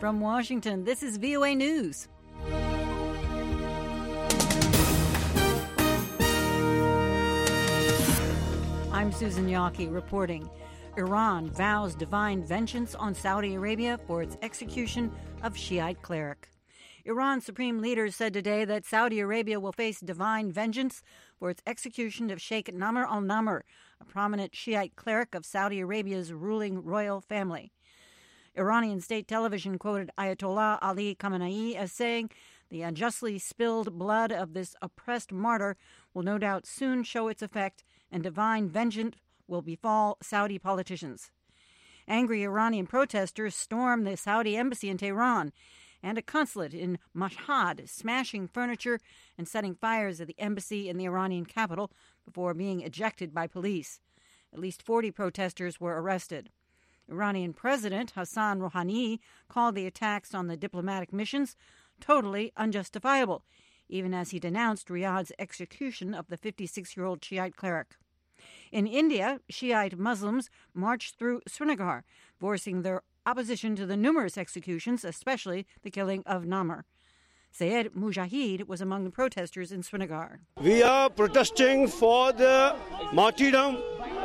From Washington, this is VOA News. I'm Susan Yawkey reporting. Iran vows divine vengeance on Saudi Arabia for its execution of Shiite cleric. Iran's supreme leader said today that Saudi Arabia will face divine vengeance for its execution of Sheikh Namr al-Namr, a prominent Shiite cleric of Saudi Arabia's ruling royal family. Iranian state television quoted Ayatollah Ali Khamenei as saying, "The unjustly spilled blood of this oppressed martyr will no doubt soon show its effect, and divine vengeance will befall Saudi politicians." Angry Iranian protesters stormed the Saudi embassy in Tehran and a consulate in Mashhad, smashing furniture and setting fires at the embassy in the Iranian capital before being ejected by police. At least 40 protesters were arrested. Iranian President Hassan Rouhani called the attacks on the diplomatic missions totally unjustifiable, even as he denounced Riyadh's execution of the 56-year-old Shiite cleric. In India, Shiite Muslims marched through Srinagar, voicing their opposition to the numerous executions, especially the killing of Namr. Syed Mujahid was among the protesters in Srinagar. We are protesting for the martyrdom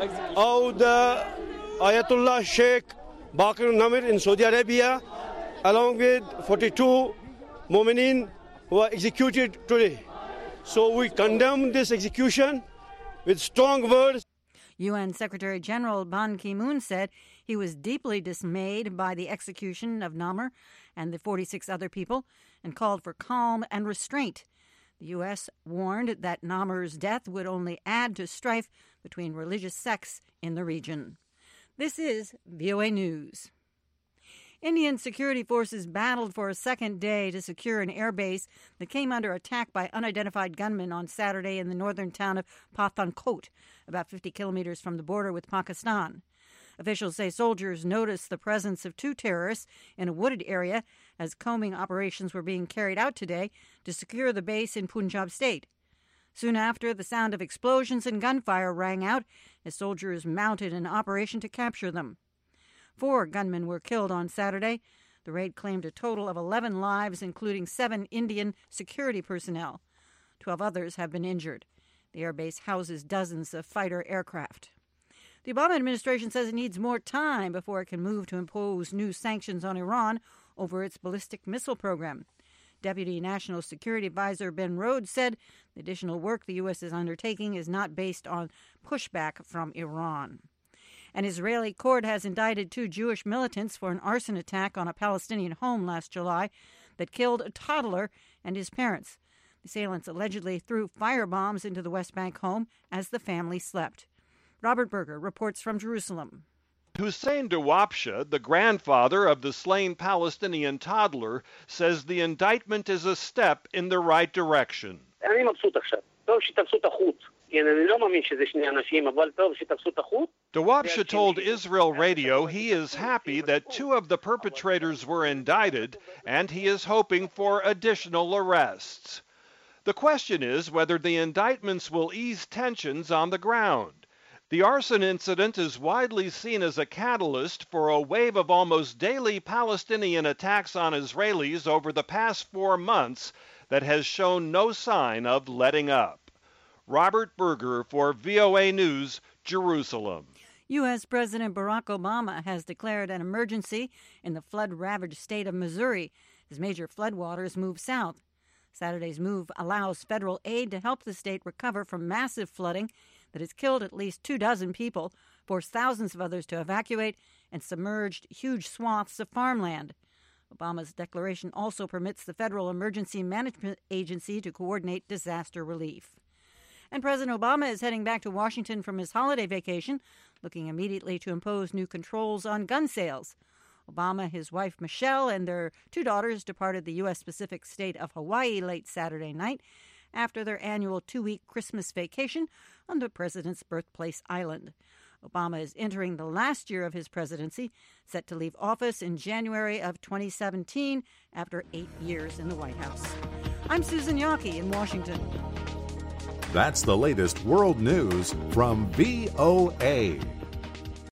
of the Ayatollah Sheikh Bakr Namr in Saudi Arabia, along with 42 Mu'minin who are executed today. So we condemn this execution with strong words. UN Secretary General Ban Ki-moon said he was deeply dismayed by the execution of Namr and the 46 other people and called for calm and restraint. The U.S. warned that Namr's death would only add to strife between religious sects in the region. This is VOA News. Indian security forces battled for a second day to secure an airbase that came under attack by unidentified gunmen on Saturday in the northern town of Pathankot, about 50 kilometers from the border with Pakistan. Officials say soldiers noticed the presence of two terrorists in a wooded area as combing operations were being carried out today to secure the base in Punjab state. Soon after, the sound of explosions and gunfire rang out as soldiers mounted an operation to capture them. 4 gunmen were killed on Saturday. The raid claimed a total of 11 lives, including 7 Indian security personnel. 12 others have been injured. The airbase houses dozens of fighter aircraft. The Obama administration says it needs more time before it can move to impose new sanctions on Iran over its ballistic missile program. Deputy National Security Advisor Ben Rhodes said the additional work the U.S. is undertaking is not based on pushback from Iran. An Israeli court has indicted 2 Jewish militants for an arson attack on a Palestinian home last July that killed a toddler and his parents. The assailants allegedly threw firebombs into the West Bank home as the family slept. Robert Berger reports from Jerusalem. Hussein Dawabsha, the grandfather of the slain Palestinian toddler, says the indictment is a step in the right direction. Dawabsha told Israel Radio he is happy that 2 of the perpetrators were indicted, and he is hoping for additional arrests. The question is whether the indictments will ease tensions on the ground. The arson incident is widely seen as a catalyst for a wave of almost daily Palestinian attacks on Israelis over the past 4 months that has shown no sign of letting up. Robert Berger for VOA News, Jerusalem. U.S. President Barack Obama has declared an emergency in the flood-ravaged state of Missouri as major floodwaters move south. Saturday's move allows federal aid to help the state recover from massive flooding that has killed at least 24 people, forced thousands of others to evacuate, and submerged huge swaths of farmland. Obama's declaration also permits the Federal Emergency Management Agency to coordinate disaster relief. And President Obama is heading back to Washington from his holiday vacation, looking immediately to impose new controls on gun sales. Obama, his wife Michelle, and their 2 daughters departed the U.S. Pacific state of Hawaii late Saturday night after their annual 2-week Christmas vacation on the president's birthplace island. Obama is entering the last year of his presidency, set to leave office in January of 2017 after 8 years in the White House. I'm Susan Yawkey in Washington. That's the latest world news from VOA.